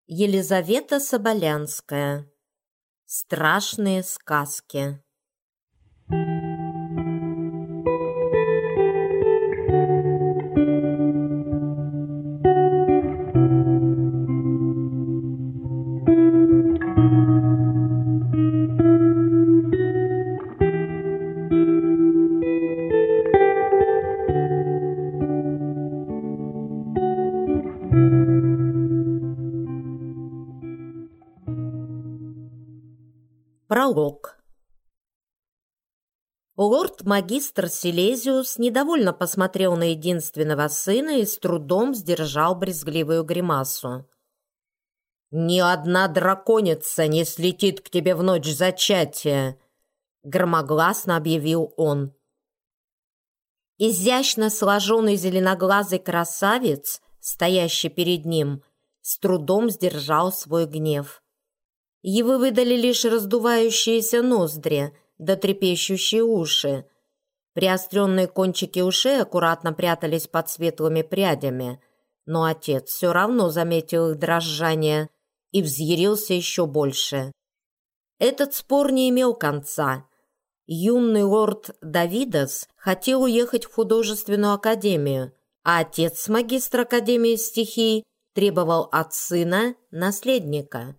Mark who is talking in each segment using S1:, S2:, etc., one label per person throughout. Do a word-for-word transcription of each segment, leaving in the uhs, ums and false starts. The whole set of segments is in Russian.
S1: Елизавета Соболянская. Страшные сказки. Пролог. Лорд-магистр Силезиус недовольно посмотрел на единственного сына и с трудом сдержал брезгливую гримасу. «Ни одна драконица не слетит к тебе в ночь зачатия!» — громогласно объявил он. Изящно сложенный зеленоглазый красавец, стоящий перед ним, с трудом сдержал свой гнев. Его выдали лишь раздувающиеся ноздри да трепещущие уши. Приостренные кончики ушей аккуратно прятались под светлыми прядями, но отец все равно заметил их дрожание и взъярился еще больше. Этот спор не имел конца. Юный лорд Давидос хотел уехать в художественную академию, а отец магистра академии стихий требовал от сына наследника.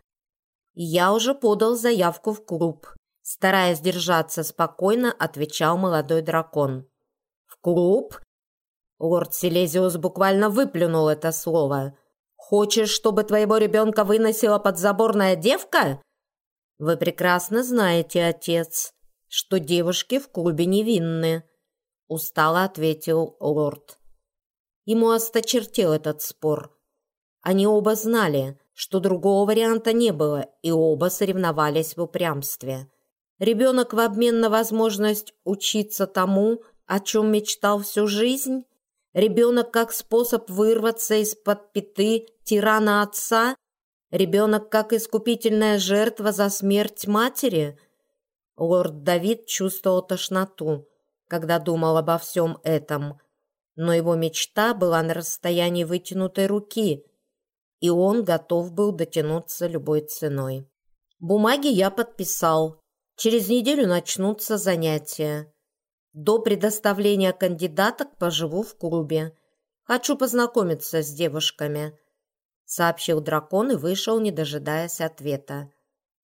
S1: «Я уже подал заявку в клуб», — стараясь держаться спокойно, отвечал молодой дракон. «В клуб?» Лорд Силезиус буквально выплюнул это слово. «Хочешь, чтобы твоего ребенка выносила подзаборная девка?» «Вы прекрасно знаете, отец, что девушки в клубе невинны», — устало ответил лорд. Ему осточертел этот спор. Они оба знали, что другого варианта не было, и оба соревновались в упрямстве. Ребенок в обмен на возможность учиться тому, о чем мечтал всю жизнь? Ребенок как способ вырваться из-под пяты тирана отца? Ребенок как искупительная жертва за смерть матери? Лорд Давид чувствовал тошноту, когда думал обо всем этом, но его мечта была на расстоянии вытянутой руки, и он готов был дотянуться любой ценой. Бумаги я подписал. Через неделю начнутся занятия. До предоставления кандидаток поживу в клубе. Хочу познакомиться с девушками», — сообщил дракон и вышел, не дожидаясь ответа.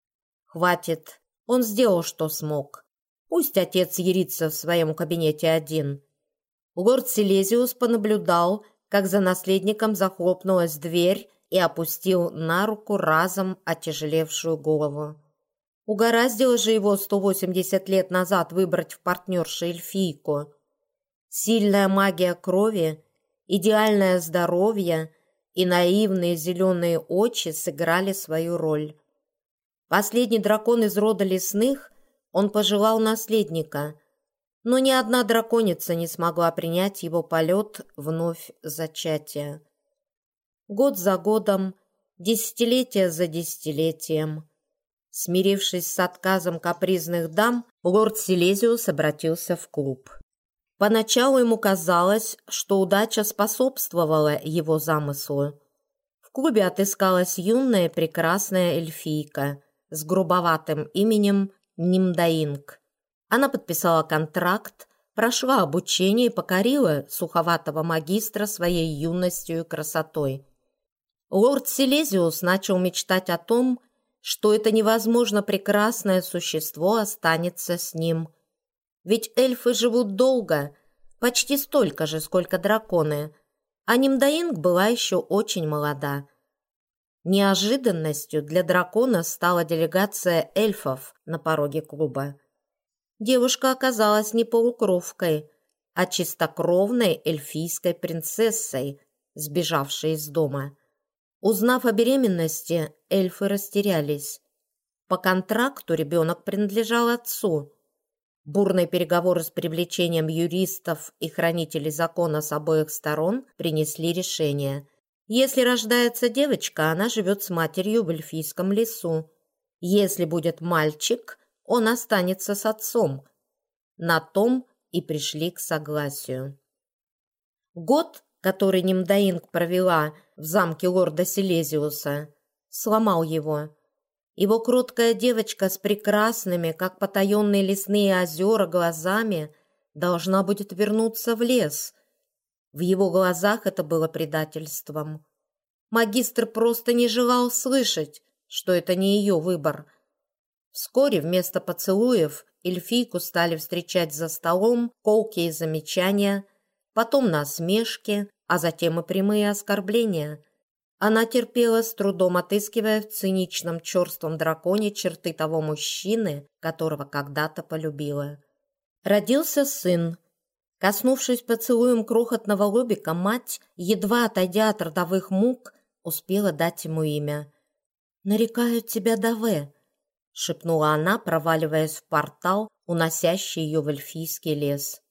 S1: «Хватит. Он сделал, что смог. Пусть отец ярится в своем кабинете один». Лорд Силезиус понаблюдал, как за наследником захлопнулась дверь, и опустил на руку разом отяжелевшую голову. Угораздило же его сто восемьдесят лет назад выбрать в партнерши эльфийку. Сильная магия крови, идеальное здоровье и наивные зеленые очи сыграли свою роль. Последний дракон из рода лесных, он пожелал наследника, но ни одна драконица не смогла принять его полет вновь зачатия. Год за годом, десятилетие за десятилетием. Смирившись с отказом капризных дам, лорд Силезиус обратился в клуб. Поначалу ему казалось, что удача способствовала его замыслу. В клубе отыскалась юная прекрасная эльфийка с грубоватым именем Нимдаинг. Она подписала контракт, прошла обучение и покорила суховатого магистра своей юностью и красотой. Лорд Силезиус начал мечтать о том, что это невозможно прекрасное существо останется с ним. Ведь эльфы живут долго, почти столько же, сколько драконы, а Нимдаинг была еще очень молода. Неожиданностью для дракона стала делегация эльфов на пороге клуба. Девушка оказалась не полукровкой, а чистокровной эльфийской принцессой, сбежавшей из дома. Узнав о беременности, эльфы растерялись. По контракту ребенок принадлежал отцу. Бурные переговоры с привлечением юристов и хранителей закона с обоих сторон принесли решение. Если рождается девочка, она живет с матерью в эльфийском лесу. Если будет мальчик, он останется с отцом. На том и пришли к согласию. Год, который Нимдаинг провела в замке лорда Силезиуса, сломал его. Его кроткая девочка с прекрасными, как потаенные лесные озера, глазами должна будет вернуться в лес. В его глазах это было предательством. Магистр просто не желал слышать, что это не ее выбор. Вскоре вместо поцелуев эльфийку стали встречать за столом колкие замечания, потом насмешки, а затем и прямые оскорбления. Она терпела, с трудом отыскивая в циничном черством драконе черты того мужчины, которого когда-то полюбила. Родился сын. Коснувшись поцелуем крохотного лобика, мать, едва отойдя от родовых мук, успела дать ему имя. «Нарекают тебя Даве», — шепнула она, проваливаясь в портал, уносящий ее в эльфийский лес.